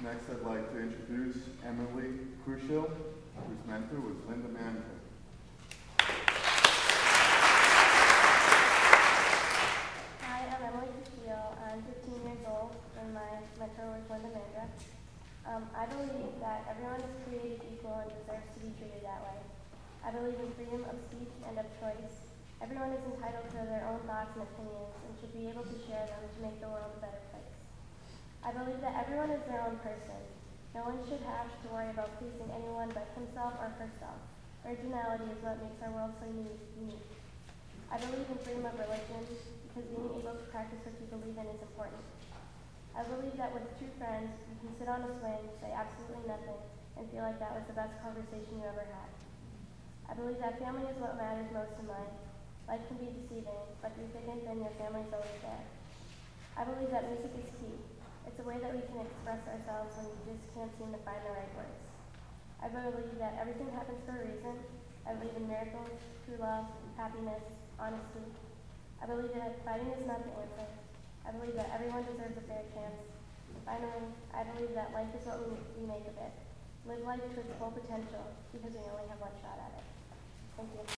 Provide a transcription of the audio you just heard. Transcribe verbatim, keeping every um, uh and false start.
Next, I'd like to introduce Emily Crucial, whose mentor was Linda Manton. Hi, I'm Emily Crucial. I'm fifteen years old, and my mentor was Linda Mandra. Um, I believe that everyone is created equal and deserves to be treated that way. I believe in freedom of speech and of choice. Everyone is entitled to their own thoughts and opinions and should be able to share them to make the world a better place. I believe that everyone is their own person. No one should have to worry about pleasing anyone but himself or herself. Originality is what makes our world so unique. I believe in freedom of religion because being able to practice what you believe in is important. I believe that with true friends, you can sit on a swing, say absolutely nothing, and feel like that was the best conversation you ever had. I believe that family is what matters most in life. Life can be deceiving, but through thick and thin, your family's always there. I believe that music is key. It's a way that we can express ourselves when we just can't seem to find the right words. I believe that everything happens for a reason. I believe in miracles, true love, happiness, honesty. I believe that fighting is not the answer. I believe that everyone deserves a fair chance. And finally, I believe that life is what we, we make of it. Live life to its full potential because we only have one shot at it. Thank you.